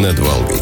над Волгой».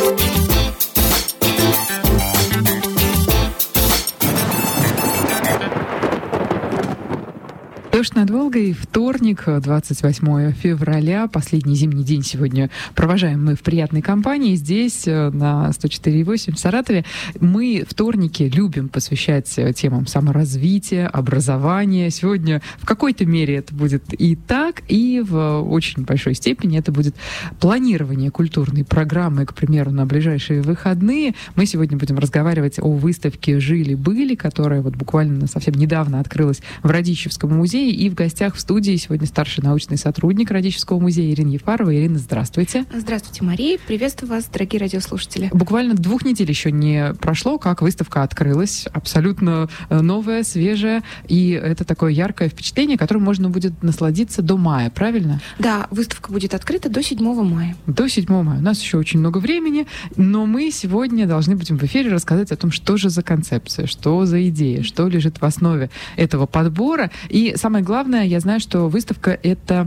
«Дождь над Волгой», вторник, 28 февраля, последний зимний день сегодня провожаем мы в приятной компании здесь, на 104.8 в Саратове. Мы вторники любим посвящать темам саморазвития, образования. Сегодня в какой-то мере это будет и так, и в очень большой степени это будет планирование культурной программы, к примеру, на ближайшие выходные. Мы сегодня будем разговаривать о выставке «Жили-были», которая вот буквально совсем недавно открылась в Радищевском музее. И в гостях в студии сегодня старший научный сотрудник Радищевского музея Ирина Ефарова. Ирина, здравствуйте. Здравствуйте, Мария. Приветствую вас, дорогие радиослушатели. Буквально 2 недель еще не прошло, как выставка открылась. Абсолютно новая, свежая. И это такое яркое впечатление, которым можно будет насладиться до мая, правильно? Да, выставка будет открыта до 7 мая. До 7 мая. У нас еще очень много времени, но мы сегодня должны будем в эфире рассказать о том, что же за концепция, что за идея, что лежит в основе этого подбора. И самое главное, я знаю, что выставка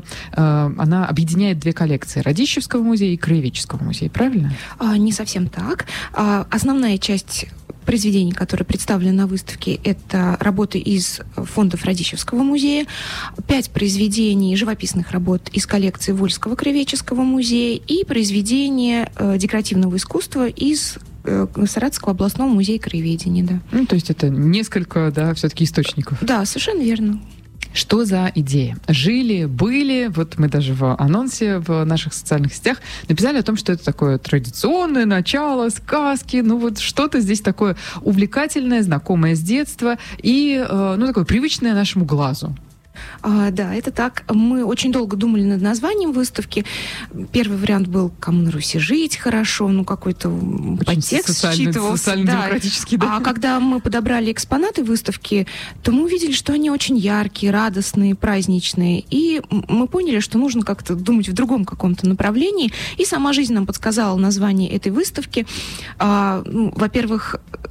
она объединяет 2 коллекции: Радищевского музея и Краеведческого музея, правильно? Не совсем так. Основная часть произведений, которые представлены на выставке, это работы из фондов Радищевского музея, 5 произведений живописных работ из коллекции Вольского краеведческого музея и произведения декоративного искусства из Саратовского областного музея краеведения. Да. То есть это несколько, все-таки источников. Да, совершенно верно. Что за идея? Жили-были, вот мы даже в анонсе в наших социальных сетях написали о том, что это такое традиционное начало сказки, что-то здесь такое увлекательное, знакомое с детства и, такое привычное нашему глазу. Да, это так. Мы очень долго думали над названием выставки. Первый вариант был «Кому на Руси жить хорошо», какой-то подтекст считывался. Социально-демократический, да. А когда мы подобрали экспонаты выставки, то мы увидели, что они очень яркие, радостные, праздничные. И мы поняли, что нужно как-то думать в другом каком-то направлении. И сама жизнь нам подсказала название этой выставки. Во-первых,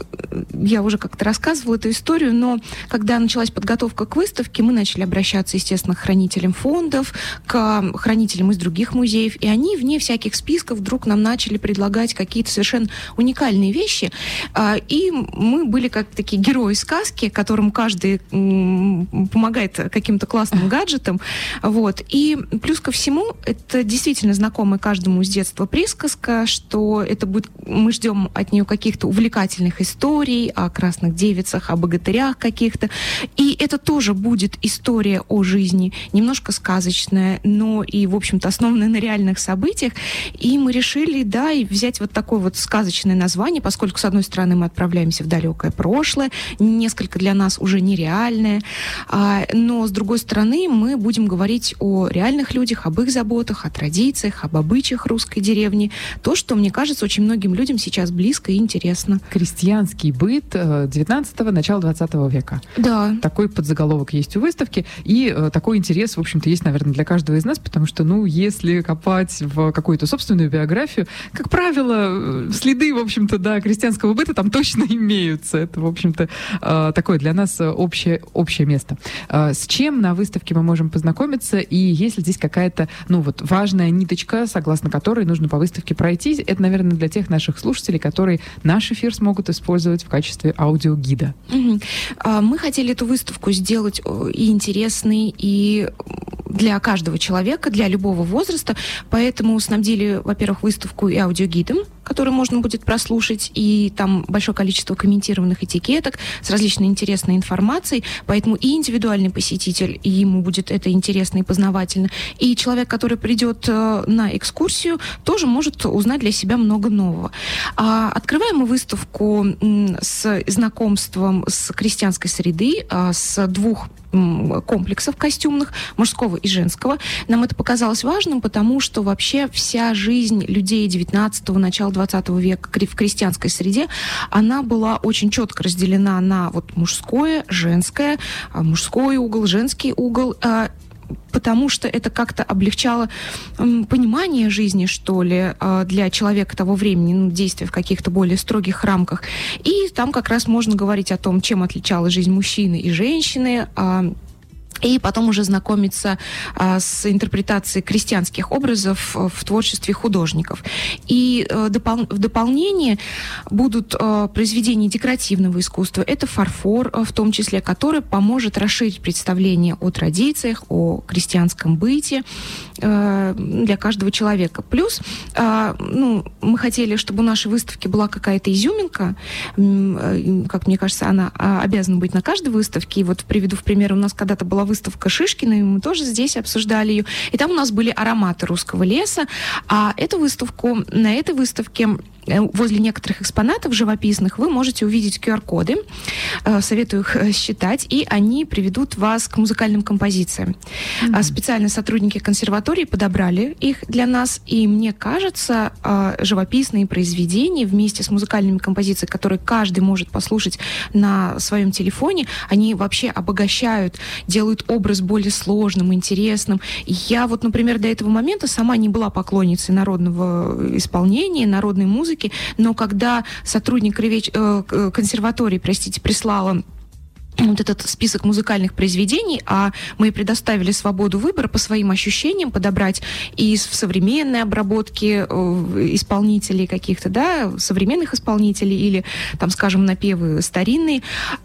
я уже как-то рассказывала эту историю, но когда началась подготовка к выставке, мы начали обращаться, естественно, к хранителям фондов, к хранителям из других музеев, и они вне всяких списков вдруг нам начали предлагать какие-то совершенно уникальные вещи, и мы были как такие герои сказки, которым каждый помогает каким-то классным гаджетом, и плюс ко всему, это действительно знакомая каждому с детства присказка, что это будет, мы ждем от нее каких-то увлекательных историй о красных девицах, о богатырях каких-то, и это тоже будет история о жизни, немножко сказочная, но и, в общем-то, основанная на реальных событиях. И мы решили, и взять вот такое вот сказочное название, поскольку, с одной стороны, мы отправляемся в далекое прошлое, несколько для нас уже нереальное, но, с другой стороны, мы будем говорить о реальных людях, об их заботах, о традициях, об обычаях русской деревни. То, что, мне кажется, очень многим людям сейчас близко и интересно. Крестьянский быт 19-го, начала 20 века. Да. Такой подзаголовок есть у выставки. И такой интерес, в общем-то, есть, наверное, для каждого из нас, потому что, если копать в какую-то собственную биографию, как правило, следы, в общем-то, крестьянского быта там точно имеются. Это, в общем-то, такое для нас общее место. С чем на выставке мы можем познакомиться, и есть ли здесь какая-то, важная ниточка, согласно которой нужно по выставке пройти? Это, наверное, для тех наших слушателей, которые наш эфир смогут использовать в качестве аудиогида. Мы хотели эту выставку сделать и интересный, и для каждого человека, для любого возраста. Поэтому снабдили, во-первых, выставку и аудиогидом, который можно будет прослушать, и там большое количество комментированных этикеток с различной интересной информацией. Поэтому и индивидуальный посетитель, и ему будет это интересно и познавательно. И человек, который придет на экскурсию, тоже может узнать для себя много нового. Открываем мы выставку с знакомством с крестьянской среды, с 2 комплексов костюмных, мужского и женского. Нам это показалось важным, потому что вообще вся жизнь людей 19-го, начала 20 века в крестьянской среде, она была очень четко разделена на мужское, женское, мужской угол, женский угол, потому что это как-то облегчало понимание жизни, что ли, для человека того времени, действия в каких-то более строгих рамках. И там как раз можно говорить о том, чем отличалась жизнь мужчины и женщины, и потом уже знакомиться с интерпретацией крестьянских образов в творчестве художников. И в дополнение будут произведения декоративного искусства. Это фарфор, в том числе, который поможет расширить представление о традициях, о крестьянском быте для каждого человека. Плюс, мы хотели, чтобы у нашей выставки была какая-то изюминка. Как мне кажется, она обязана быть на каждой выставке. И вот приведу в пример, у нас когда-то была выставка Шишкина, и мы тоже здесь обсуждали ее. И там у нас были ароматы русского леса. А на этой выставке возле некоторых экспонатов живописных вы можете увидеть QR-коды. Советую их считать, и они приведут вас к музыкальным композициям. Специально сотрудники консерватории подобрали их для нас, и мне кажется, живописные произведения вместе с музыкальными композициями, которые каждый может послушать на своем телефоне, они вообще обогащают, делают образ более сложным, интересным. Я вот, например, до этого момента сама не была поклонницей народного исполнения, народной музыки, но когда сотрудник консерватории, прислала вот этот список музыкальных произведений, а мы предоставили свободу выбора по своим ощущениям подобрать и в современной обработке исполнителей каких-то, современных исполнителей или, там, скажем, напевы старинные,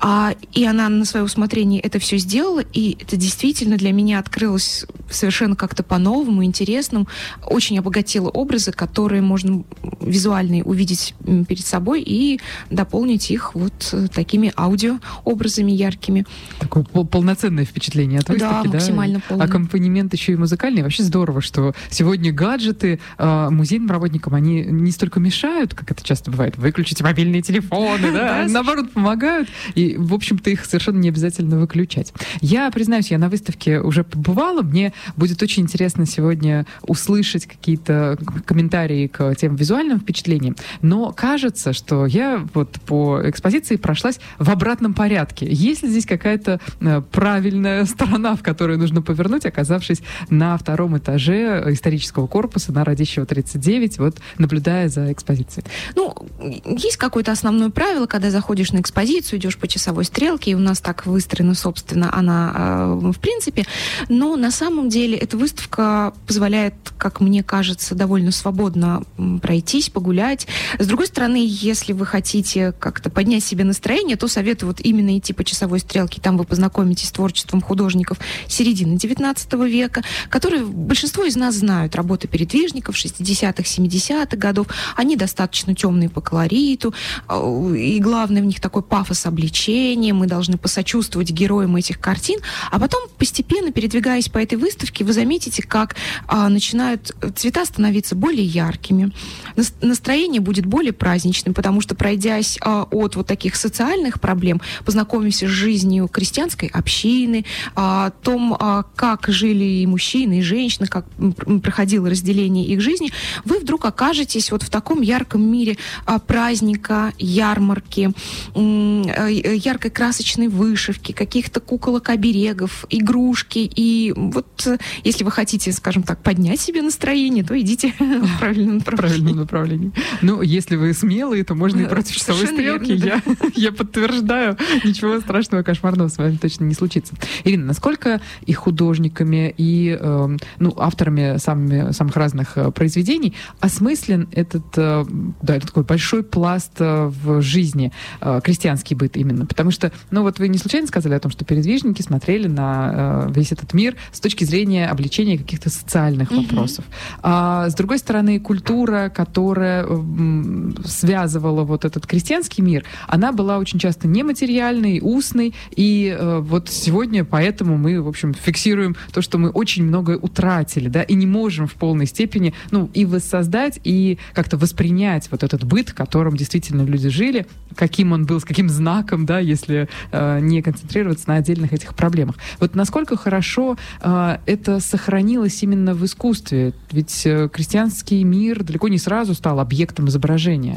и она на свое усмотрение это все сделала, и это действительно для меня открылось совершенно как-то по-новому, интересному, очень обогатило образы, которые можно визуально увидеть перед собой и дополнить их вот такими аудиообразами яркими. Такое полноценное впечатление от выставки, да? Максимально полное. Аккомпанемент еще и музыкальный. Вообще здорово, что сегодня гаджеты музейным работникам, они не столько мешают, как это часто бывает, выключите мобильные телефоны, наоборот, помогают. И, в общем-то, их совершенно не обязательно выключать. Я, признаюсь, я на выставке уже побывала. Мне будет очень интересно сегодня услышать какие-то комментарии к тем визуальным впечатлениям. Но кажется, что я вот по экспозиции прошлась в обратном порядке. Есть ли здесь какая-то правильная сторона, в которую нужно повернуть, оказавшись на втором этаже исторического корпуса на Радищева 39, вот наблюдая за экспозицией? Есть какое-то основное правило, когда заходишь на экспозицию, идешь по часовой стрелке, и у нас так выстроена, собственно, она в принципе, но на самом деле эта выставка позволяет, как мне кажется, довольно свободно пройтись, погулять. С другой стороны, если вы хотите как-то поднять себе настроение, то советую вот именно идти по часовой стрелке. Там вы познакомитесь с творчеством художников середины XIX века, которые большинство из нас знают. Работы передвижников 60-х, 70-х годов. Они достаточно темные по колориту. И главное в них такой пафос обличения. Мы должны посочувствовать героям этих картин. А потом, постепенно, передвигаясь по этой выставке, вы заметите, как начинают цвета становиться более яркими. Настроение будет более праздничным, потому что, пройдясь от вот таких социальных проблем, познакомимся с жизнью крестьянской общины, о том, как жили и мужчины, и женщины, как проходило разделение их жизни, вы вдруг окажетесь вот в таком ярком мире праздника, ярмарки, яркой красочной вышивки, каких-то куколок-оберегов, игрушки. И вот если вы хотите, скажем так, поднять себе настроение, то идите в правильном направлении. Ну, если вы смелые, то можно и против часовой стрелки. Верно, да. Я подтверждаю, ничего страшного, кошмарного с вами точно не случится. Ирина, насколько и художниками, и авторами самых разных произведений осмыслен этот такой большой пласт в жизни, крестьянский быт именно? Потому что, вы не случайно сказали о том, что передвижники смотрели на весь этот мир с точки зрения обличения каких-то социальных вопросов. А с другой стороны, культура, которая связывала вот этот крестьянский мир, она была очень часто нематериальной, устной, и вот сегодня поэтому мы, в общем, фиксируем то, что мы очень многое утратили, да, и не можем в полной степени, и воссоздать, и как-то воспринять вот этот быт, в котором действительно люди жили, каким он был, с каким знаком, да, если не концентрироваться на отдельных этих проблемах. Вот насколько хорошо это сохранилось именно в искусстве? Ведь крестьянский мир далеко не сразу стал объектом изображения.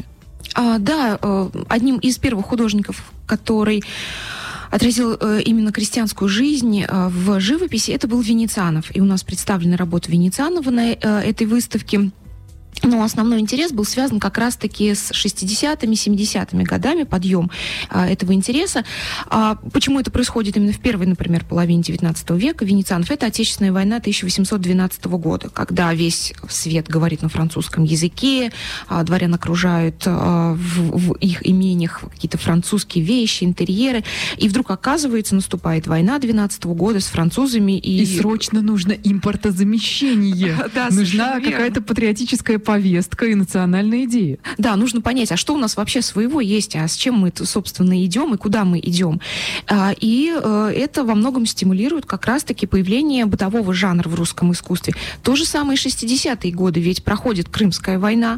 Одним из первых художников, который отразил именно крестьянскую жизнь в живописи, это был Венецианов. И у нас представлены работы Венецианова на этой выставке. Но основной интерес был связан как раз-таки с 60-ми, 70-ми годами, подъем этого интереса. Почему это происходит именно в первой, например, половине 19 века венецианцев? Это Отечественная война 1812 года, когда весь свет говорит на французском языке, дворян окружают в их имениях какие-то французские вещи, интерьеры, и вдруг, оказывается, наступает война 12 года с французами. И срочно нужно импортозамещение. Нужна какая-то патриотическая повестка и национальная идея. Да, нужно понять, а что у нас вообще своего есть, а с чем мы, собственно, идем и куда мы идем. И это во многом стимулирует как раз-таки появление бытового жанра в русском искусстве. То же самое 60-е годы, ведь проходит Крымская война,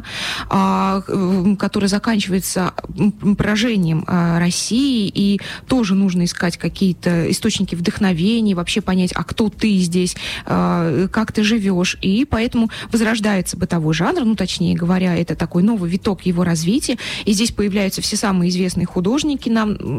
которая заканчивается поражением России, и тоже нужно искать какие-то источники вдохновения, вообще понять, а кто ты здесь, как ты живешь. И поэтому возрождается бытовой жанр, ну, точнее говоря, это такой новый виток его развития. И здесь появляются все самые известные художники,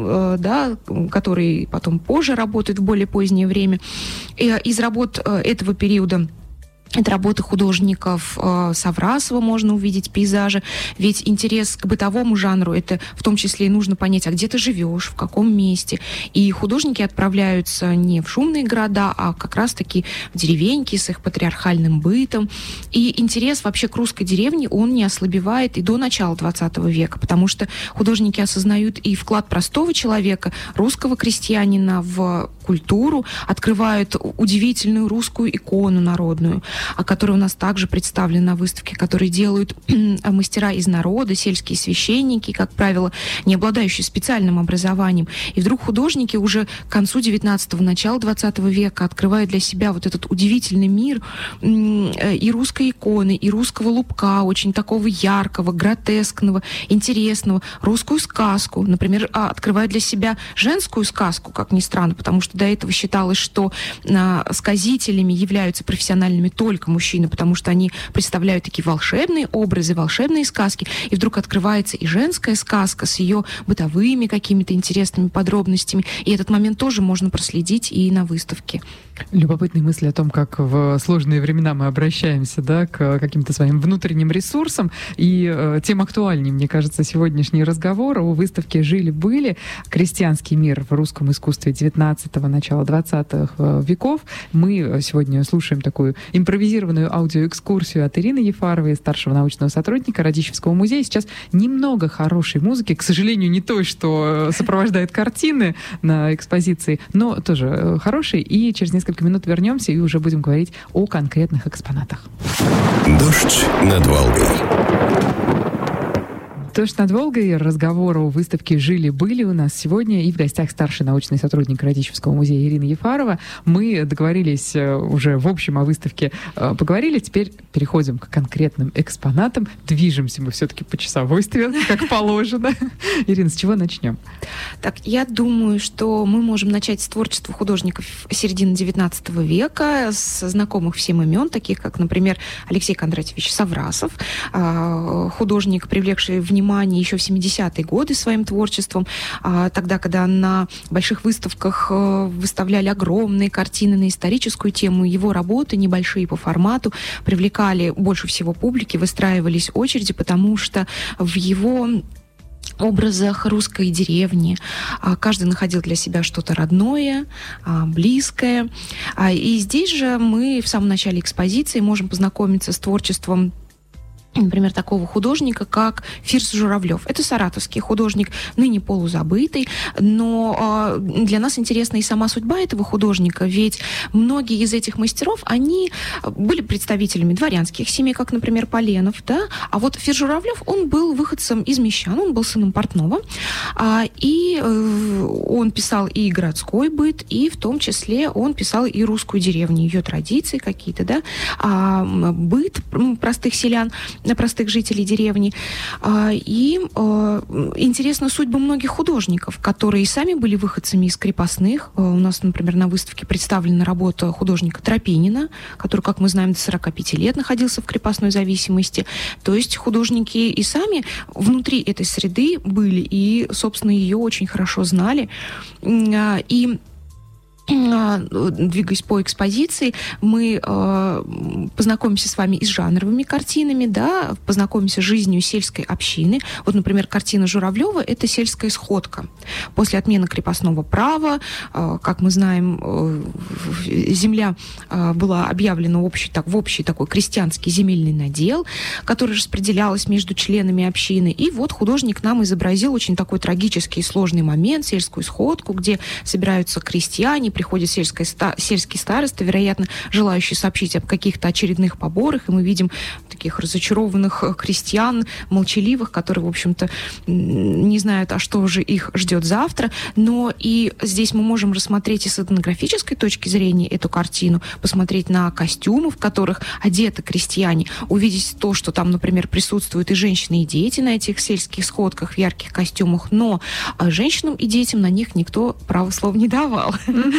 которые потом позже работают в более позднее время. Из работ этого периода это работы художников Саврасова, можно увидеть пейзажи. Ведь интерес к бытовому жанру, это в том числе и нужно понять, а где ты живешь, в каком месте. И художники отправляются не в шумные города, а как раз-таки в деревеньки с их патриархальным бытом. И интерес вообще к русской деревне, он не ослабевает и до начала 20 века, потому что художники осознают и вклад простого человека, русского крестьянина в культуру, открывают удивительную русскую икону народную, которая у нас также представлена на выставке, которые делают мастера из народа, сельские священники, как правило, не обладающие специальным образованием. И вдруг художники уже к концу 19-го, начала 20 века открывают для себя вот этот удивительный мир и русской иконы, и русского лубка, очень такого яркого, гротескного, интересного, русскую сказку. Например, открывают для себя женскую сказку, как ни странно, потому что до этого считалось, что сказителями являются профессиональными только мужчины, потому что они представляют такие волшебные образы, волшебные сказки. И вдруг открывается и женская сказка с ее бытовыми какими-то интересными подробностями. И этот момент тоже можно проследить и на выставке. Любопытные мысли о том, как в сложные времена мы обращаемся, да, к каким-то своим внутренним ресурсам. И тем актуальнее, мне кажется, сегодняшний разговор о выставке «Жили-были. Крестьянский мир в русском искусстве 19-го, начала 20-х веков». Мы сегодня слушаем такую импровизированную аудиоэкскурсию от Ирины Ефаровой, старшего научного сотрудника Радищевского музея. Сейчас немного хорошей музыки, к сожалению, не той, что сопровождает картины на экспозиции, но тоже хорошей. И через несколько минут вернемся и уже будем говорить о конкретных экспонатах. Дождь над Волгой. «Дождь над Волгой». Разговор о выставке «Жили-были» у нас сегодня. И в гостях старший научный сотрудник Радищевского музея Ирина Ефарова. Мы договорились уже в общем о выставке, поговорили. Теперь переходим к конкретным экспонатам. Движемся мы все-таки по часовой стрелке, как положено. Ирина, с чего начнем? Так, я думаю, что мы можем начать с творчества художников середины XIX века, с знакомых всем имен, таких как, например, Алексей Кондратьевич Саврасов, художник, привлекший внимание еще в 70-е годы своим творчеством, тогда, когда на больших выставках выставляли огромные картины на историческую тему, его работы, небольшие по формату, привлекали больше всего публики, выстраивались очереди, потому что в его образах русской деревни каждый находил для себя что-то родное, близкое. И здесь же мы в самом начале экспозиции можем познакомиться с творчеством, например, такого художника, как Фирс Журавлев. Это саратовский художник, ныне полузабытый, но для нас интересна и сама судьба этого художника, ведь многие из этих мастеров, они были представителями дворянских семей, как, например, Поленов, да? А вот Фирс Журавлев, он был выходцем из мещан, он был сыном портного, и он писал и городской быт, и в том числе он писал и русскую деревню, ее традиции какие-то, да, быт простых селян, простых жителей деревни. И интересна судьба многих художников, которые сами были выходцами из крепостных. У нас, например, на выставке представлена работа художника Тропинина, который, как мы знаем, до 45 лет находился в крепостной зависимости. То есть художники и сами внутри этой среды были и, собственно, ее очень хорошо знали. И двигаясь по экспозиции, мы познакомимся с вами и с жанровыми картинами, да, познакомимся с жизнью сельской общины. Вот, например, картина Журавлева — это сельская сходка. После отмены крепостного права, как мы знаем, земля была объявлена в общий такой крестьянский земельный надел, который распределялась между членами общины. И вот художник нам изобразил очень такой трагический и сложный момент, сельскую сходку, где собираются крестьяне, приходит сельский староста, вероятно, желающий сообщить об каких-то очередных поборах, и мы видим таких разочарованных крестьян, молчаливых, которые, в общем-то, не знают, а что же их ждет завтра. Но и здесь мы можем рассмотреть и с этнографической точки зрения эту картину, посмотреть на костюмы, в которых одеты крестьяне, увидеть то, что там, например, присутствуют и женщины, и дети на этих сельских сходках в ярких костюмах, но женщинам и детям на них никто права слова не давал.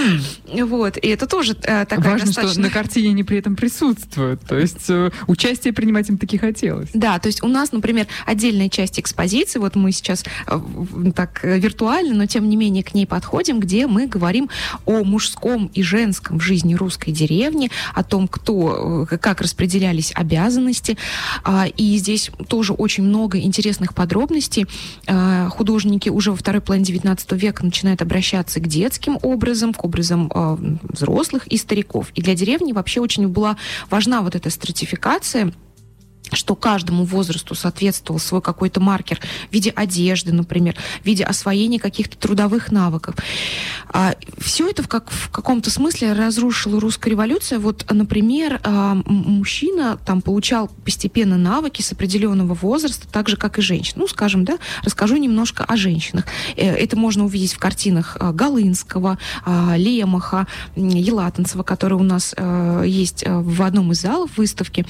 Вот, и это тоже такая важно, достаточно... что на картине они при этом присутствуют, то есть участие принимать им таки хотелось. Да, то есть у нас, например, отдельная часть экспозиции, вот мы сейчас так виртуально, но тем не менее к ней подходим, где мы говорим о мужском и женском в жизни русской деревни, о том, как распределялись обязанности, и здесь тоже очень много интересных подробностей. Художники уже во второй половине XIX века начинают обращаться к детским образам, к образам взрослых и стариков. И для деревни вообще очень была важна вот эта стратификация, что каждому возрасту соответствовал свой какой-то маркер в виде одежды, например, в виде освоения каких-то трудовых навыков. Все это в каком-то смысле разрушила русская революция. Вот, например, мужчина там получал постепенно навыки с определенного возраста, так же, как и женщина. Ну, скажем, да, расскажу немножко о женщинах. Это можно увидеть в картинах Голынского, Лемаха, Елатанцева, которые у нас есть в одном из залов выставки.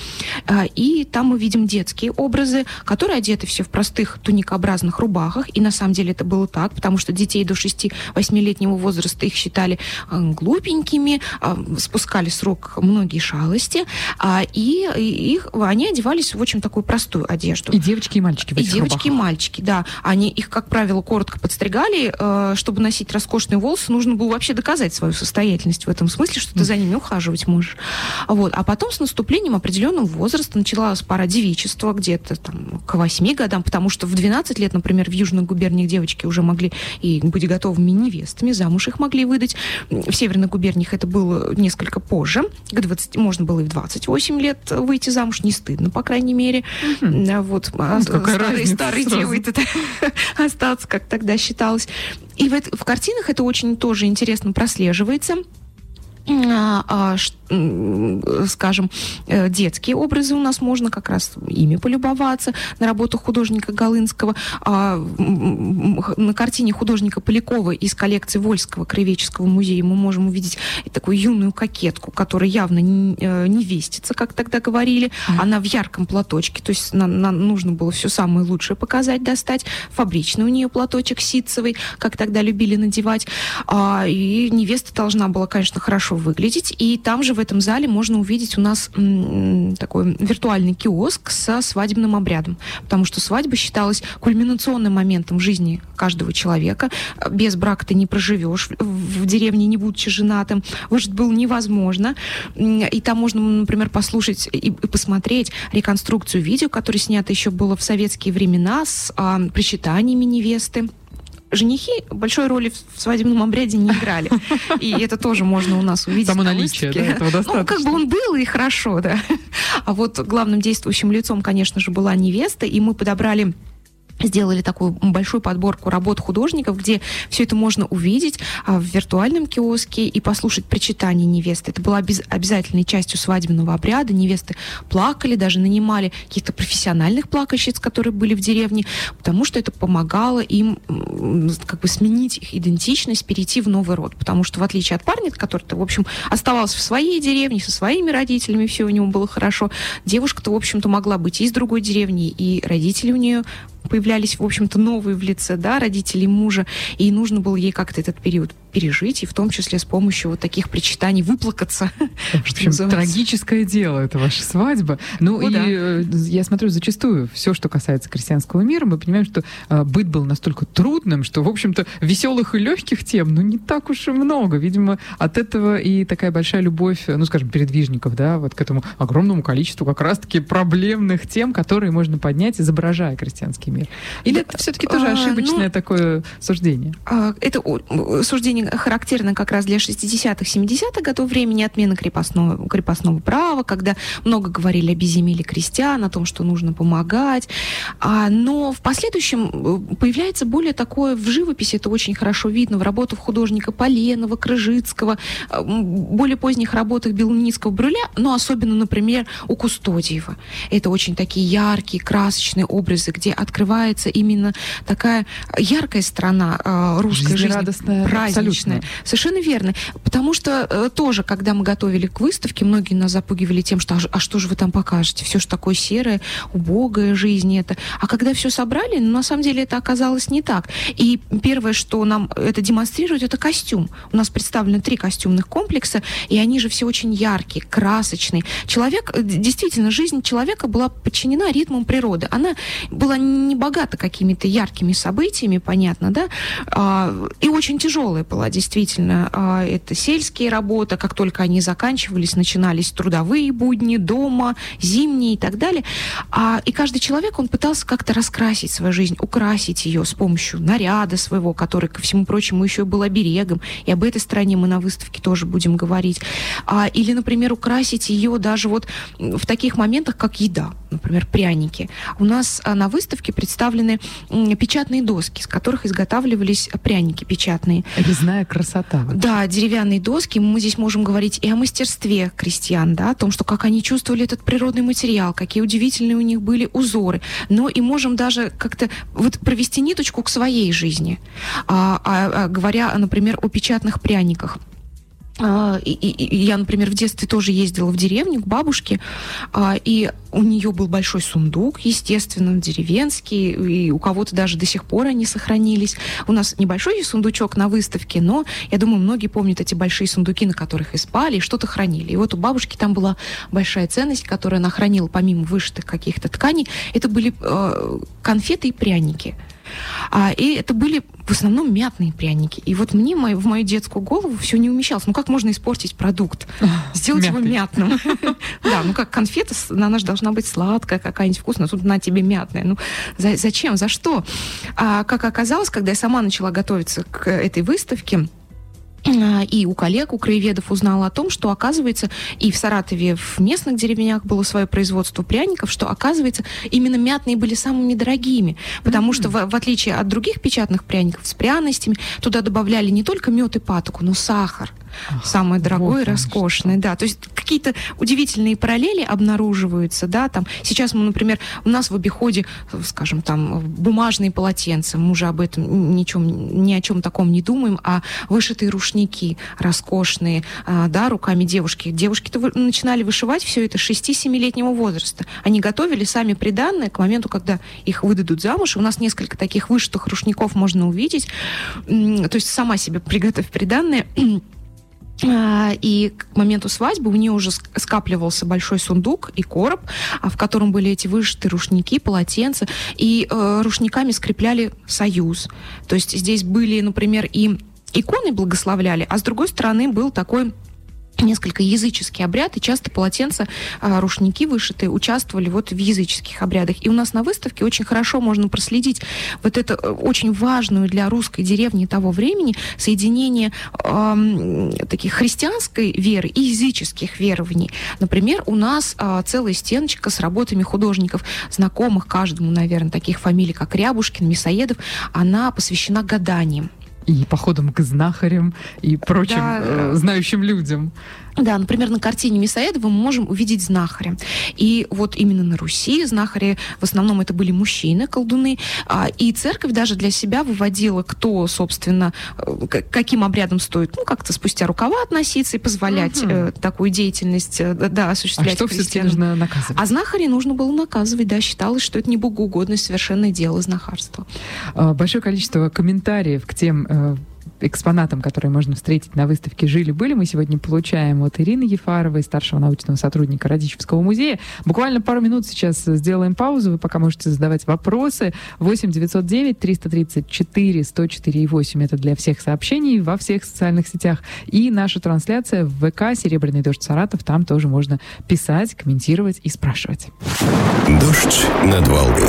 И там мы видим детские образы, которые одеты все в простых туникообразных рубахах. И на самом деле это было так, потому что детей до 6-8-летнего возраста их считали глупенькими, спускали с рук многие шалости, и они одевались в очень такую простую одежду. И девочки, и мальчики в этих рубахах. И девочки, и мальчики, да. Они их, как правило, коротко подстригали. Чтобы носить роскошные волосы, нужно было вообще доказать свою состоятельность в этом смысле, что ты за ними ухаживать можешь. Вот. А потом с наступлением определенного возраста началась пора девичества где-то там к 8 годам, потому что в 12 лет, например, в южных губерниях девочки уже могли и быть готовыми невестами, замуж их могли выдать. В северных губерниях это было несколько позже. К 20, можно было и в 28 лет выйти замуж, не стыдно, по крайней мере. Вот, старой девой остаться, как тогда считалось. И в картинах это очень тоже интересно прослеживается. Скажем, детские образы у нас, можно как раз ими полюбоваться на работу художника Голынского. На картине художника Полякова из коллекции Вольского краеведческого музея мы можем увидеть такую юную кокетку, которая явно невестица, как тогда говорили. Она в ярком платочке, то есть нужно было все самое лучшее показать, достать. Фабричный у нее платочек ситцевый, как тогда любили надевать. И невеста должна была, конечно, хорошо выглядеть. И там же в этом зале можно увидеть у нас такой виртуальный киоск со свадебным обрядом, потому что свадьба считалась кульминационным моментом в жизни каждого человека. Без брака ты не проживешь в деревне, не будучи женатым. Выжить было невозможно. И там можно, например, послушать и посмотреть реконструкцию видео, которое снято еще было в советские времена с причитаниями невесты. Женихи большой роли в свадебном обряде не играли. И это тоже можно у нас увидеть. Само наличие, да, этого достаточно. Ну, как бы он был, и хорошо, да. А вот главным действующим лицом, конечно же, была невеста, и мы сделали такую большую подборку работ художников, где все это можно увидеть в виртуальном киоске и послушать причитания невесты. Это было обязательной частью свадебного обряда. Невесты плакали, даже нанимали каких-то профессиональных плакальщиц, которые были в деревне, потому что это помогало им как бы сменить их идентичность, перейти в новый род. Потому что в отличие от парня, который-то, в общем, оставался в своей деревне, со своими родителями, все у него было хорошо, девушка-то, в общем-то, могла быть и из другой деревни, и родители у нее появлялись, в общем-то, новые в лице, да, родителей мужа, и нужно было ей как-то этот период пережить, и в том числе с помощью вот таких причитаний выплакаться. В общем, трагическое дело это ваша свадьба. Ну и я смотрю, зачастую все, что касается крестьянского мира, мы понимаем, что быт был настолько трудным, что, в общем-то, веселых и легких тем, не так уж и много. Видимо, от этого и такая большая любовь, скажем, передвижников, да, вот к этому огромному количеству как раз-таки проблемных тем, которые можно поднять, изображая крестьянский мир. Или это все-таки тоже ошибочное такое суждение? Это суждение характерно как раз для 60-х, 70-х годов времени, отмены крепостного права, когда много говорили о безземелье крестьян, о том, что нужно помогать. Но в последующем появляется более такое в живописи, это очень хорошо видно, в работах художника Поленова, Крыжицкого, более поздних работах Белуницкого, Брюля, но особенно, например, у Кустодиева. Это очень такие яркие, красочные образы, где открывается именно такая яркая сторона русской жизни, праздничная. Абсолютно. Совершенно верно. Потому что тоже, когда мы готовили к выставке, многие нас запугивали тем, что а что же вы там покажете? Все же такое серое, убогая жизнь это. А когда все собрали, на самом деле это оказалось не так. И первое, что нам это демонстрирует, это костюм. У нас представлены 3 костюмных комплекса, и они же все очень яркие, красочные. Действительно, жизнь человека была подчинена ритмам природы. Она была не богата какими-то яркими событиями, понятно, да, и очень тяжелая была, действительно. Это сельские работы, как только они заканчивались, начинались трудовые будни, дома, зимние и так далее. И каждый человек, он пытался как-то раскрасить свою жизнь, украсить ее с помощью наряда своего, который, ко всему прочему, еще и был оберегом. И об этой стороне мы на выставке тоже будем говорить. Или, например, украсить ее даже вот в таких моментах, как еда. Например, пряники. У нас на выставке представлены печатные доски, с которых изготавливались пряники печатные. Резная красота. Да, деревянные доски. Мы здесь можем говорить и о мастерстве крестьян, да, о том, что как они чувствовали этот природный материал, какие удивительные у них были узоры. Но и можем даже как-то вот провести ниточку к своей жизни, говоря, например, о печатных пряниках. Я, например, в детстве тоже ездила в деревню к бабушке, и у нее был большой сундук, естественно, деревенский, и у кого-то даже до сих пор они сохранились. У нас небольшой сундучок на выставке, но, я думаю, многие помнят эти большие сундуки, на которых и спали, и что-то хранили. И вот у бабушки там была большая ценность, которую она хранила помимо вышитых каких-то тканей. Это были конфеты и пряники. И это были в основном мятные пряники. И вот мне в мою детскую голову все не умещалось. Как можно испортить продукт? Сделать его мятным. Да, как конфета, она же должна быть сладкая, какая-нибудь вкусная. Тут на тебе мятная. Зачем? За что? Как оказалось, когда я сама начала готовиться к этой выставке, и у коллег, у краеведов узнала о том, что, оказывается, и в Саратове, в местных деревнях было свое производство пряников, что, оказывается, именно мятные были самыми дорогими, потому что, в отличие от других печатных пряников с пряностями, туда добавляли не только мед и патоку, но сахар. Самое дорогое и роскошное, да. То есть какие-то удивительные параллели обнаруживаются, да, там. Сейчас мы, например, у нас в обиходе, скажем, там, бумажные полотенца, мы уже об этом ни о чем таком не думаем, а вышитые рушники роскошные, да, руками девушки. Девушки-то начинали вышивать все это с 6-7-летнего возраста. Они готовили сами приданное к моменту, когда их выдадут замуж. У нас несколько таких вышитых рушников можно увидеть. То есть сама себе приготовь приданное. И к моменту свадьбы у нее уже скапливался большой сундук и короб, в котором были эти вышитые рушники, полотенца, и рушниками скрепляли союз. То есть здесь были, например, и иконы благословляли, а с другой стороны был такой несколько языческий обряд, и часто полотенца, рушники вышитые участвовали вот в языческих обрядах. И у нас на выставке очень хорошо можно проследить вот это очень важную для русской деревни того времени соединение таких христианской веры и языческих верований. Например, у нас целая стеночка с работами художников, знакомых каждому, наверное, таких фамилий, как Рябушкин, Мясоедов, она посвящена гаданиям. И походом к знахарям и прочим знающим людям. Да, например, на картине Мясоедова мы можем увидеть знахаря. И вот именно на Руси знахари, в основном это были мужчины, колдуны, и церковь даже для себя выводила, кто, собственно, каким обрядом стоит, как-то спустя рукава относиться и позволять такую деятельность, осуществлять. А что все-таки нужно наказывать? А знахарей нужно было наказывать, да, считалось, что это не богоугодное совершенное дело знахарства. Большое количество комментариев к тем экспонатам, которые можно встретить на выставке «Жили-были», мы сегодня получаем от Ирины Ефаровой, старшего научного сотрудника Радищевского музея. Буквально пару минут сейчас сделаем паузу. Вы пока можете задавать вопросы. 8-909-334-104-8. Это для всех сообщений во всех социальных сетях. И наша трансляция в ВК «Серебряный дождь Саратов». Там тоже можно писать, комментировать и спрашивать. Дождь над Волгой.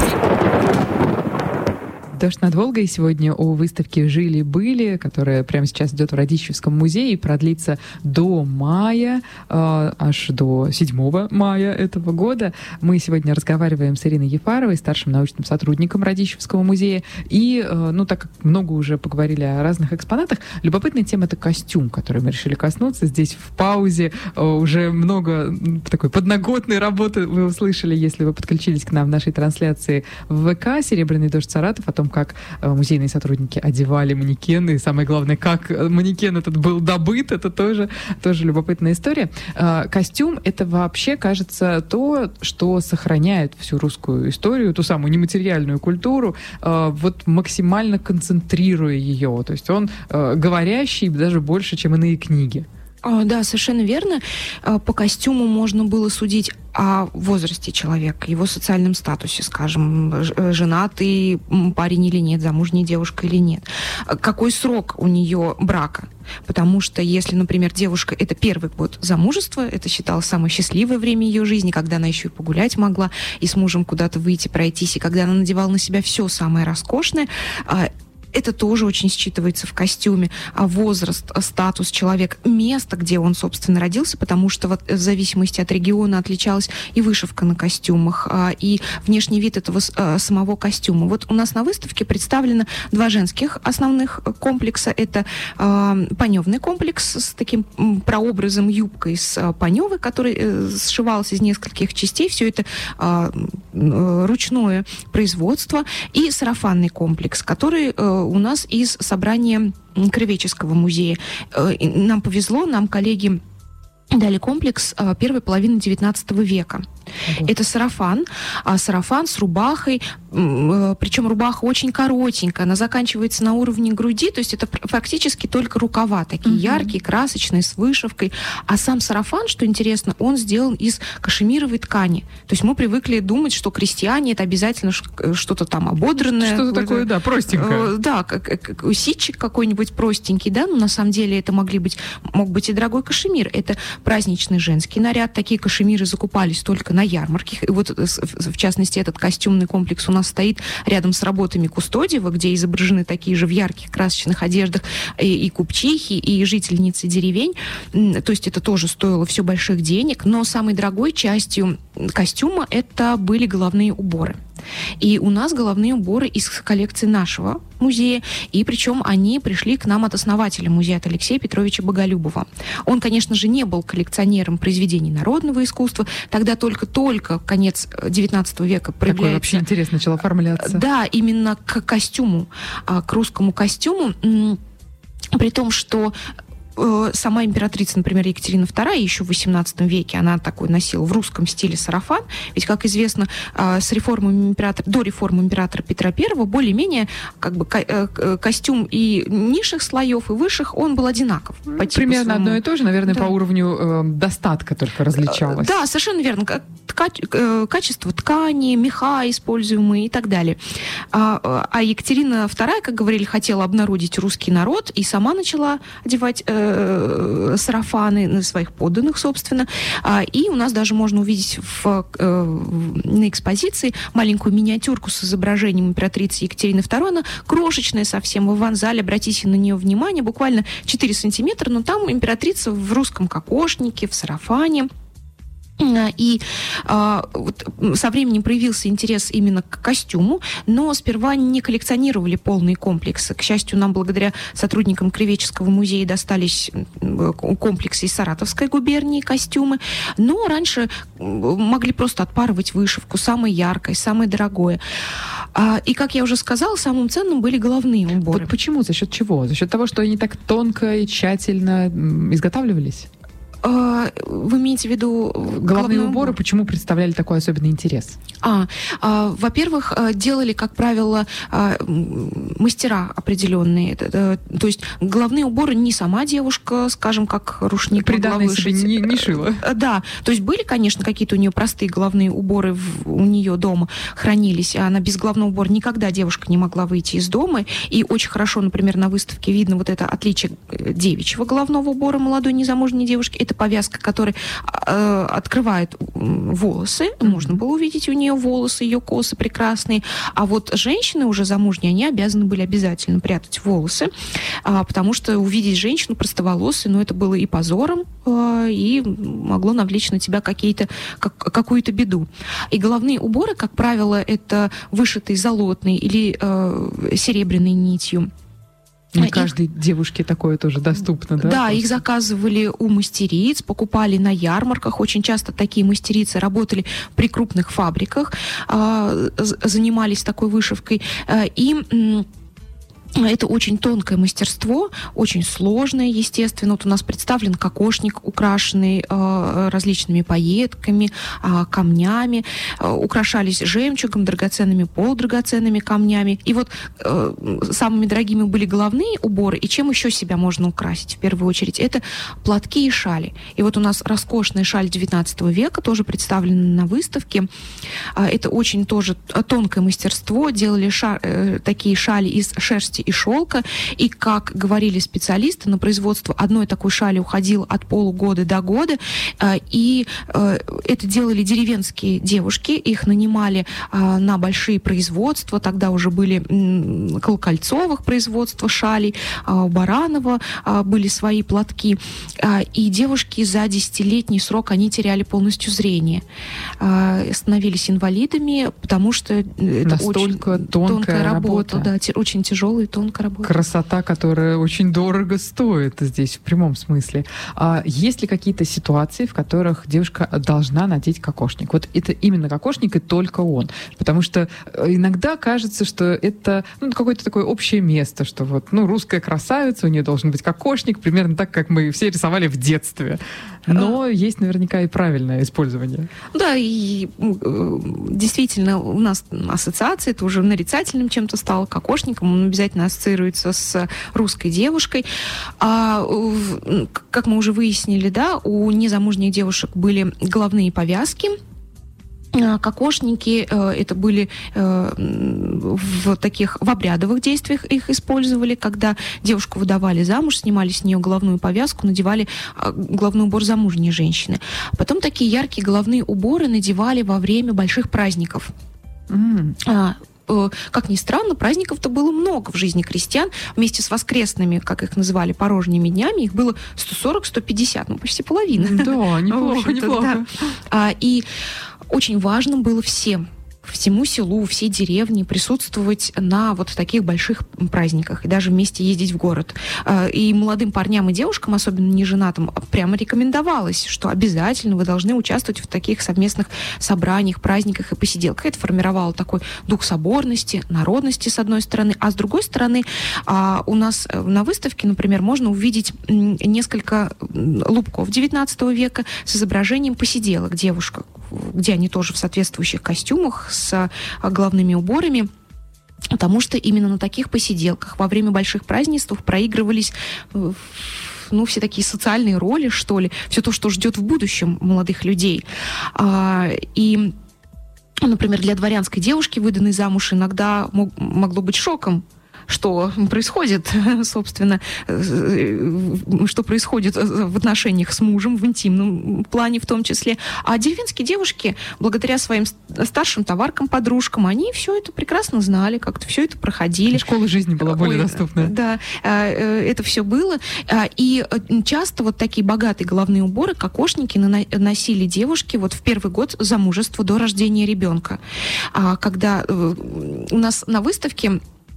«Дождь над Волгой» сегодня о выставке «Жили-были», которая прямо сейчас идет в Радищевском музее и продлится до мая, аж до 7 мая этого года. Мы сегодня разговариваем с Ириной Ефаровой, старшим научным сотрудником Радищевского музея. И, так как много уже поговорили о разных экспонатах, любопытная тема — это костюм, который мы решили коснуться. Здесь в паузе уже много такой подноготной работы вы услышали, если вы подключились к нам в нашей трансляции в ВК «Серебряный дождь Саратов», о том, как музейные сотрудники одевали манекены, и самое главное, как манекен этот был добыт, это тоже любопытная история. Костюм — это вообще, кажется, то, что сохраняет всю русскую историю, ту самую нематериальную культуру, вот максимально концентрируя ее. То есть он говорящий даже больше, чем иные книги. Да, совершенно верно. По костюму можно было судить о возрасте человека, его социальном статусе, скажем, женатый парень или нет, замужняя девушка или нет. Какой срок у нее брака? Потому что если, например, девушка — это первый год замужества, это считалось самое счастливое время ее жизни, когда она еще и погулять могла, и с мужем куда-то выйти, пройтись, и когда она надевала на себя все самое роскошное, это тоже очень считывается в костюме. Возраст, статус человека, место, где он, собственно, родился, потому что вот в зависимости от региона отличалась и вышивка на костюмах, и внешний вид этого самого костюма. Вот у нас на выставке представлено 2 женских основных комплекса. Это паневный комплекс с таким прообразом юбкой с паневой, который сшивался из нескольких частей. Все это ручное производство. И сарафанный комплекс, который у нас из собрания Краеведческого музея. Нам повезло, нам коллеги дали комплекс первой половины XIX века. Это сарафан с рубахой, причем рубаха очень коротенькая, она заканчивается на уровне груди, то есть это фактически только рукава, такие яркие, красочные, с вышивкой. А сам сарафан, что интересно, он сделан из кашемировой ткани. То есть мы привыкли думать, что крестьяне — это обязательно что-то там ободранное. Что-то такое, да, простенькое. Да, как усичик какой-нибудь простенький, да, но на самом деле это мог быть и дорогой кашемир. Это праздничный женский наряд. Такие кашемиры закупались только на ярмарке. И вот, в частности, этот костюмный комплекс у нас стоит рядом с работами Кустодиева, где изображены такие же в ярких красочных одеждах и купчихи, и жительницы деревень. То есть это тоже стоило все больших денег. Но самой дорогой частью костюма это были головные уборы. И у нас головные уборы из коллекции нашего музея, и причем они пришли к нам от основателя музея, от Алексея Петровича Боголюбова. Он, конечно же, не был коллекционером произведений народного искусства, тогда только конец XIX века проявляется... Такой вообще интерес начал оформляться. Да, именно к костюму, к русскому костюму, при том, что сама императрица, например, Екатерина II еще в XVIII веке, она такой носила в русском стиле сарафан. Ведь, как известно, до реформы императора Петра I более-менее костюм и низших слоев, и высших, он был одинаков. Примерно одно и то же, наверное, по уровню достатка только различалось. Да, совершенно верно. Качество ткани, меха используемые и так далее. А Екатерина II, как говорили, хотела обнародить русский народ и сама начала одевать сарафаны на своих подданных, собственно. И у нас даже можно увидеть на экспозиции маленькую миниатюрку с изображением императрицы Екатерины II. Она крошечная совсем, в Иван-зале, обратите на нее внимание, буквально 4 сантиметра, но там императрица в русском кокошнике, в сарафане. И вот со временем проявился интерес именно к костюму, но сперва не коллекционировали полные комплексы. К счастью, нам благодаря сотрудникам Краеведческого музея достались комплексы из Саратовской губернии, костюмы, но раньше могли просто отпарывать вышивку, самое яркое, самое дорогое. И, как я уже сказала, самым ценным были головные уборы. Вот почему? За счет чего? За счет того, что они так тонко и тщательно изготавливались? Вы имеете в виду головные уборы? Почему представляли такой особенный интерес? Во-первых, делали, как правило, мастера определенные. То есть головные уборы не сама девушка, скажем, как рушник могла вышить. Не шила. Да, то есть были, конечно, какие-то у нее простые головные уборы у нее дома хранились. Она без головного убора никогда девушка не могла выйти из дома. И очень хорошо, например, на выставке видно вот это отличие девичьего головного убора молодой незамужней девушки. Это повязка, которая открывает волосы. Можно было увидеть у нее волосы, ее косы прекрасные. А вот женщины уже замужние, они обязаны были обязательно прятать волосы, потому что увидеть женщину простоволосой, это было и позором, и могло навлечь на тебя какую-то беду. И головные уборы, как правило, это вышитые золотной или серебряной нитью. Не каждой девушке такое тоже доступно, да? Да, их заказывали у мастериц, покупали на ярмарках. Очень часто такие мастерицы работали при крупных фабриках, занимались такой вышивкой. И это очень тонкое мастерство, очень сложное, естественно. Вот у нас представлен кокошник, украшенный различными пайетками, камнями. Украшались жемчугом, драгоценными, полудрагоценными камнями. И вот самыми дорогими были головные уборы. И чем еще себя можно украсить, в первую очередь? Это платки и шали. И вот у нас роскошная шаль XIX века, тоже представлена на выставке. Это очень тоже тонкое мастерство. Делали такие шали из шерсти и шелка, и, как говорили специалисты, на производство одной такой шали уходило от полугода до года, и это делали деревенские девушки, их нанимали на большие производства, тогда уже были Колокольцовых производства шалей, у Баранова были свои платки, и девушки за 10-летний срок, они теряли полностью зрение, становились инвалидами, потому что это настолько очень тонкая работа. Да, очень тяжелая и тонкая работа. Красота, которая очень дорого стоит здесь, в прямом смысле. Есть ли какие-то ситуации, в которых девушка должна надеть кокошник? Вот это именно кокошник и только он. Потому что иногда кажется, что это какое-то такое общее место, что русская красавица, у нее должен быть кокошник, примерно так, как мы все рисовали в детстве. Но есть наверняка и правильное использование. Да, и действительно у нас ассоциация, это уже нарицательным чем-то стало, кокошником, он обязательно ассоциируется с русской девушкой. Как мы уже выяснили, да, у незамужних девушек были головные повязки. Кокошники это были в обрядовых действиях их использовали, когда девушку выдавали замуж, снимали с нее головную повязку, надевали головной убор замужней женщины. Потом такие яркие головные уборы надевали во время больших праздников. Как ни странно, праздников-то было много в жизни крестьян. Вместе с воскресными, как их называли, порожними днями, их было 140-150, почти половина. Да, неплохо. Да. И очень важно было всему селу, всей деревне присутствовать на вот таких больших праздниках и даже вместе ездить в город. И молодым парням и девушкам, особенно неженатым, прямо рекомендовалось, что обязательно вы должны участвовать в таких совместных собраниях, праздниках и посиделках. Это формировало такой дух соборности, народности, с одной стороны, а с другой стороны у нас на выставке, например, можно увидеть несколько лубков XIX века с изображением посиделок девушек, где они тоже в соответствующих костюмах с головными уборами, потому что именно на таких посиделках во время больших празднеств проигрывались все такие социальные роли, что ли, все то, что ждет в будущем молодых людей. И, например, для дворянской девушки, выданной замуж, иногда могло быть шоком, что происходит, собственно, что происходит в отношениях с мужем, в интимном плане в том числе. А деревенские девушки, благодаря своим старшим товаркам, подружкам, они все это прекрасно знали, как-то все это проходили. Школа жизни была более доступна. Да, это все было. И часто вот такие богатые головные уборы, кокошники носили девушки вот в первый год замужества до рождения ребенка. Когда у нас на выставке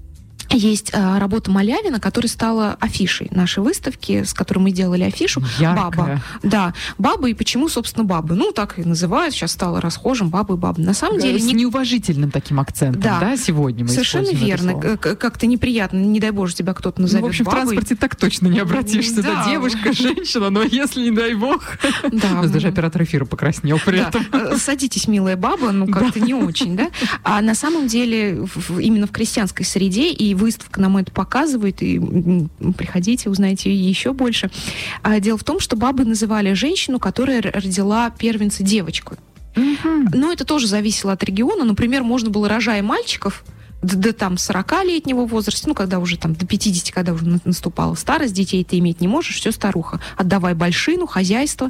Есть работа Малявина, которая стала афишей нашей выставки, с которой мы делали афишу. Яркая. Баба. Да, баба. И почему, собственно, бабы? Ну, так и называют, сейчас стало расхожим бабы. На самом деле... С неуважительным таким акцентом, да, сегодня мы совершенно верно. Как-то неприятно, не дай боже, тебя кто-то назовет в общем, бабой. в транспорте так точно не обратишься. Да, девушка, женщина, но если, не дай бог... Да. У нас даже оператор эфира покраснел при этом. Садитесь, милая баба, ну, как-то не очень, да? А на самом деле, именно в крестьянской среде, и выставка нам это показывает, и приходите, узнаете еще больше. Дело в том, что бабы называли женщину, которая родила первенца девочку. Но это тоже зависело от региона. Например, можно было, рожая мальчиков, до там 40-летнего возраста, ну, когда уже там до 50, когда уже наступала старость, детей ты иметь не можешь, все, старуха, отдавай большину, хозяйство,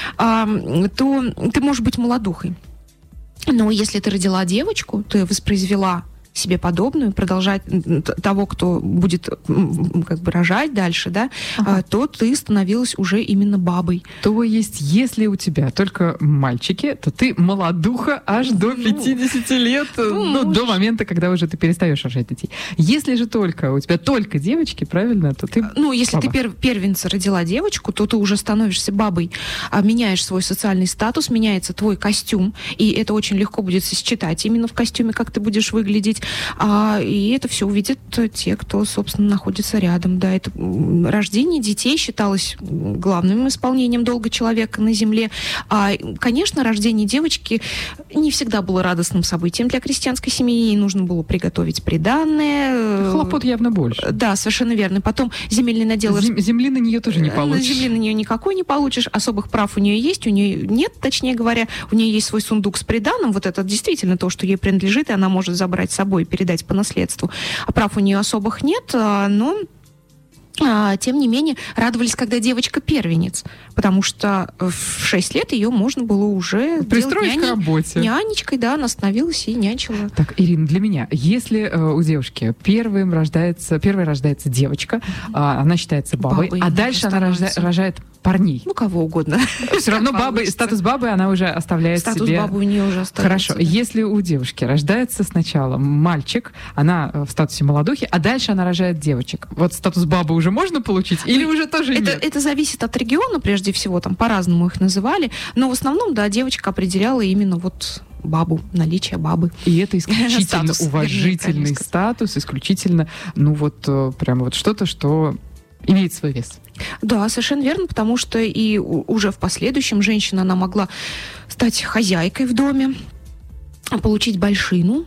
то ты можешь быть молодухой. Но если ты родила девочку, ты воспроизвела себе подобную, продолжать того, кто будет как бы рожать дальше, да, то ты становилась уже именно бабой. То есть, если у тебя только мальчики, то ты молодуха аж до 50 лет, до момента, когда уже ты перестаешь рожать детей. Если же у тебя только девочки, правильно, то ты если баба. ты первенца родила девочку, то ты уже становишься бабой, меняешь свой социальный статус, меняется твой костюм, и это очень легко будет сочетать именно в костюме, как ты будешь выглядеть. И это все увидят те, кто, собственно, находится рядом. Да, это рождение детей считалось главным исполнением долга человека на земле. Конечно, рождение девочки не всегда было радостным событием для крестьянской семьи. Ей нужно было приготовить приданое. Хлопот явно больше. Да, совершенно верно. Потом земельный надел... Земли на нее тоже не получишь. Земли на нее никакой не получишь. Особых прав у нее есть, у нее нет, точнее говоря. У нее есть свой сундук с приданым. Вот это действительно то, что ей принадлежит, и она может забрать с собой, передать по наследству. А прав у нее особых нет, но тем не менее радовались, когда девочка первенец, потому что в 6 лет ее можно было уже пристроить к работе. Нянечкой, да, она становилась и нянчила. Так, Ирина, для меня, если у девушки первой рождается девочка, она считается бабой, а дальше она рожает парней. Ну, кого угодно. Все равно статус бабы она уже оставляет себе. Статус бабы у нее уже остается. Хорошо. Если у девушки рождается сначала мальчик, она в статусе молодухи, а дальше она рожает девочек. Вот статус бабы уже можно получить или уже тоже нет? Это зависит от региона, прежде всего, там по-разному их называли, но в основном, да, девочка определяла именно вот бабу, наличие бабы. И это исключительно уважительный статус, исключительно, прямо вот что-то, что имеет свой вес. Да, совершенно верно, потому что и уже в последующем женщина, она могла стать хозяйкой в доме, получить большину,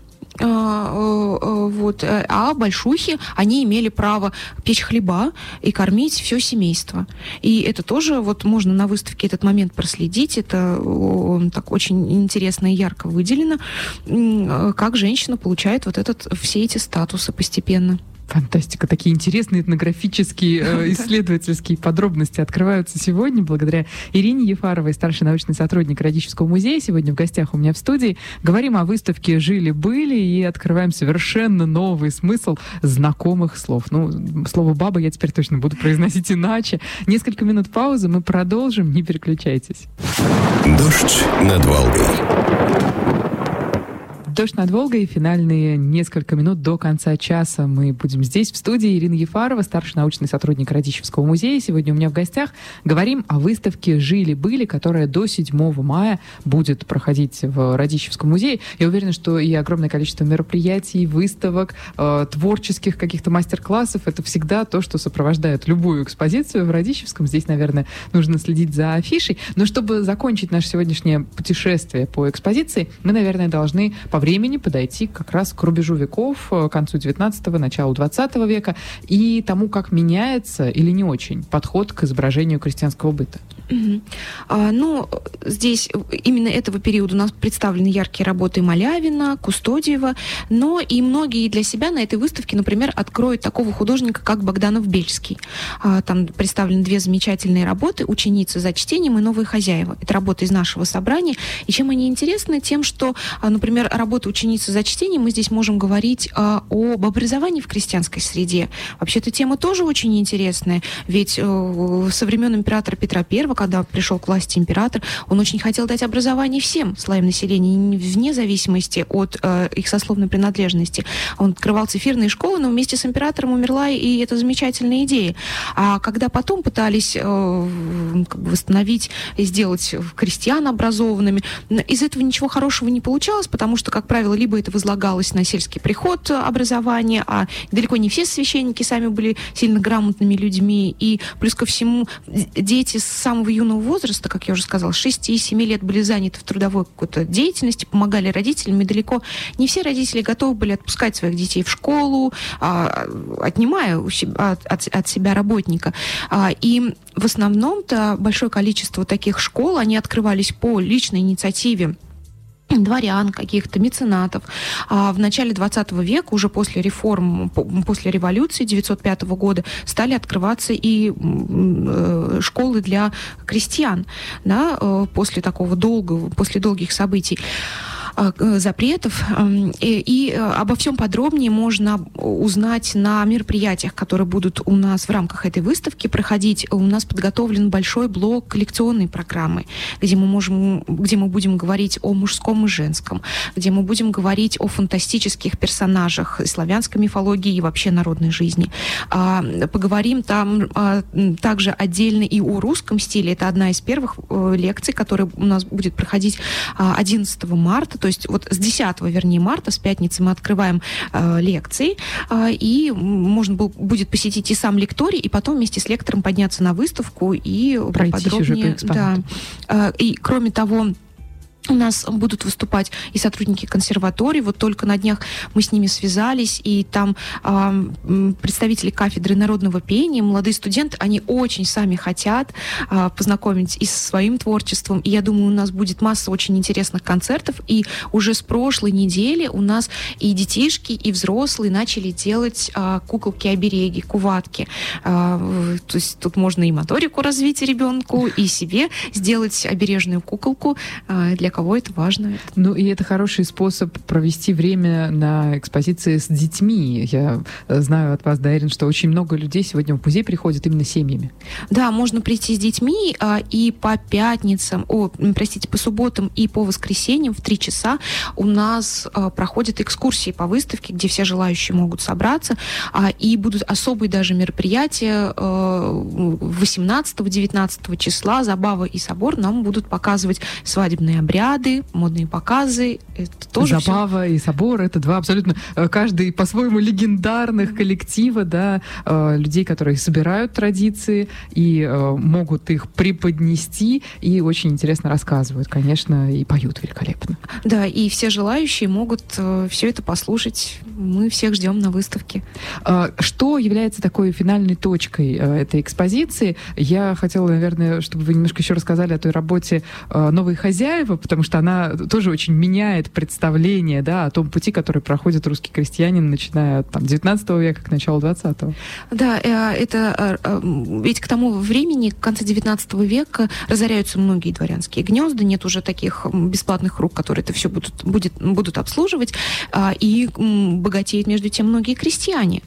а большухи, они имели право печь хлеба и кормить все семейство. И это тоже можно на выставке этот момент проследить. Это так очень интересно и ярко выделено, как женщина получает все эти статусы постепенно. Фантастика. Такие интересные этнографические, исследовательские подробности открываются сегодня благодаря Ирине Ефаровой, старший научный сотрудник Радищевского музея. Сегодня в гостях у меня в студии. Говорим о выставке «Жили-были» и открываем совершенно новый смысл знакомых слов. Слово «баба» я теперь точно буду произносить иначе. Несколько минут паузы, мы продолжим. Не переключайтесь. Дождь над Волгой. «Дождь над Волгой». Финальные несколько минут до конца часа мы будем здесь, в студии. Ирина Ефарова, старший научный сотрудник Радищевского музея. Сегодня у меня в гостях. Говорим о выставке «Жили-были», которая до 7 мая будет проходить в Радищевском музее. Я уверена, что и огромное количество мероприятий, выставок, творческих каких-то мастер-классов — это всегда то, что сопровождает любую экспозицию в Радищевском. Здесь, наверное, нужно следить за афишей. Но чтобы закончить наше сегодняшнее путешествие по экспозиции, мы, наверное, должны по времени подойти как раз к рубежу веков, к концу 19-го, началу 20 века и тому, как меняется или не очень подход к изображению крестьянского быта. Здесь именно этого периода у нас представлены яркие работы Малявина, Кустодиева, но и многие для себя на этой выставке, например, откроют такого художника, как Богданов-Бельский. Там представлены 2 замечательные работы «Ученицы за чтением» и «Новые хозяева». Это работы из нашего собрания. И чем они интересны? Тем, что, например, работа «Ученицы за чтением» мы здесь можем говорить об образовании в крестьянской среде. Вообще, эта тема тоже очень интересная, ведь со времен императора Петра I, когда пришел к власти император, он очень хотел дать образование всем слоям населения, вне зависимости от их сословной принадлежности. Он открывал цифирные школы, но вместе с императором умерла и эта замечательная идея. А когда потом пытались восстановить и сделать крестьян образованными, из этого ничего хорошего не получалось, потому что, как правило, либо это возлагалось на сельский приход образования, а далеко не все священники сами были сильно грамотными людьми, и плюс ко всему дети с самого юного возраста, как я уже сказала, с 6-7 лет были заняты в трудовой какой-то деятельности, помогали родителям, и далеко не все родители готовы были отпускать своих детей в школу, отнимая от себя работника. И в основном-то большое количество таких школ, они открывались по личной инициативе дворян, каких-то меценатов. А в начале 20 века, уже после реформ, после революции 1905 года, стали открываться и школы для крестьян, да, после долгих событий, запретов. И обо всем подробнее можно узнать на мероприятиях, которые будут у нас в рамках этой выставки проходить. У нас подготовлен большой блок коллекционной программы, где мы будем говорить о мужском и женском, где мы будем говорить о фантастических персонажах славянской мифологии и вообще народной жизни. Поговорим там также отдельно и о русском стиле. Это одна из первых лекций, которая у нас будет проходить 11 марта. То есть вот с 10, марта, с пятницы, мы открываем лекции, и можно будет посетить и сам лекторий, и потом вместе с лектором подняться на выставку и подробнее. Да. И кроме того, у нас будут выступать и сотрудники консерватории. Вот только на днях мы с ними связались, и там представители кафедры народного пения, молодые студенты, они очень сами хотят познакомить и со своим творчеством. И я думаю, у нас будет масса очень интересных концертов. И уже с прошлой недели у нас и детишки, и взрослые начали делать куколки-обереги, куватки. То есть тут можно и моторику развить ребенку, и себе сделать обережную куколку. Для кого это важно. Ну, и это хороший способ провести время на экспозиции с детьми. Я знаю от вас, Ирина, что очень много людей сегодня в музей приходят именно семьями. Да, можно прийти с детьми, и по пятницам, по субботам и по воскресеньям в 3 часа у нас проходят экскурсии по выставке, где все желающие могут собраться, и будут особые даже мероприятия 18-19 числа. Забава и собор нам будут показывать свадебные обряды, модные показы. Это тоже Забава и собор — это два абсолютно, каждый по-своему легендарных коллектива, да, людей, которые собирают традиции и могут их преподнести, и очень интересно рассказывают, конечно, и поют великолепно. Да, и все желающие могут все это послушать. Мы всех ждем на выставке. Что является такой финальной точкой этой экспозиции? Я хотела, наверное, чтобы вы немножко еще рассказали о той работе «Новые хозяева», потому что она тоже очень меняет представление, да, о том пути, который проходит русский крестьянин, начиная от 19 века к началу 20-го. Да, ведь к тому времени, к концу 19 века, разоряются многие дворянские гнезда, нет уже таких бесплатных рук, которые это все будут обслуживать, и богатеют между тем многие крестьяне.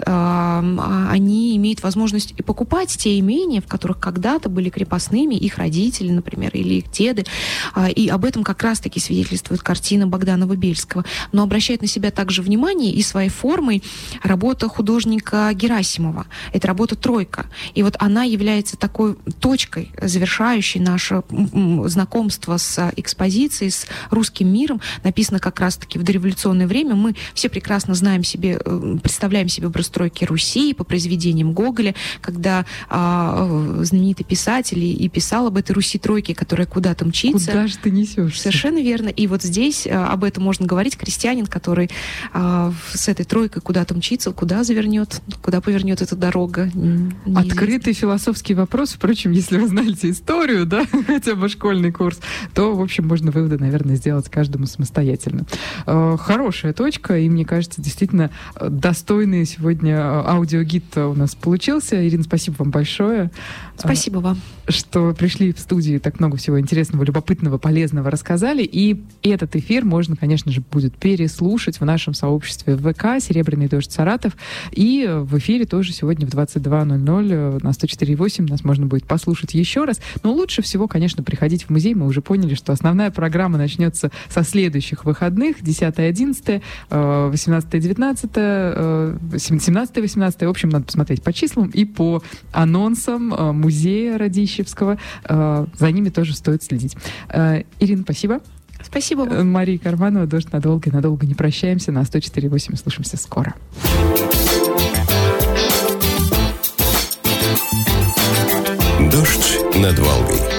Они имеют возможность и покупать те имения, в которых когда-то были крепостными их родители, например, или их деды, и об этом как раз-таки свидетельствует картина Богданова-Бельского. Но обращает на себя также внимание и своей формой работа художника Герасимова. Это работа «Тройка». И вот она является такой точкой, завершающей наше знакомство с экспозицией, с русским миром. Написано как раз-таки в дореволюционное время. Мы все прекрасно представляем себе образ тройки Руси по произведениям Гоголя, когда знаменитый писатель и писал об этой Руси-тройке, которая куда-то мчится. Куда же ты несешься? Совершенно верно. И вот здесь об этом можно говорить. Крестьянин, который с этой тройкой куда-то мчится, куда завернет, куда повернет эта дорога. Открытый философский вопрос. Впрочем, если вы знаете историю, да, хотя бы школьный курс, то, в общем, можно выводы, наверное, сделать каждому самостоятельно. Хорошая точка, и мне кажется, действительно достойный сегодня аудиогид у нас получился. Ирина, спасибо вам большое. Спасибо вам. Что пришли в студию, так много всего интересного, любопытного, полезного рассказали. И этот эфир эфир можно, конечно же, будет переслушать в нашем сообществе в ВК «Серебряный дождь Саратов». И в эфире тоже сегодня в 22:00 на 104.8 нас можно будет послушать еще раз. Но лучше всего, конечно, приходить в музей. Мы уже поняли, что основная программа начнется со следующих выходных. 10-11, 18-19, 17-18. В общем, надо посмотреть по числам и по анонсам музея Радищевского. За ними тоже стоит следить. Ирина, спасибо. Спасибо. Мария Карманова, «Дождь надолго» и надолго не прощаемся. На 104.8 слушаемся скоро. «Дождь над Волгой».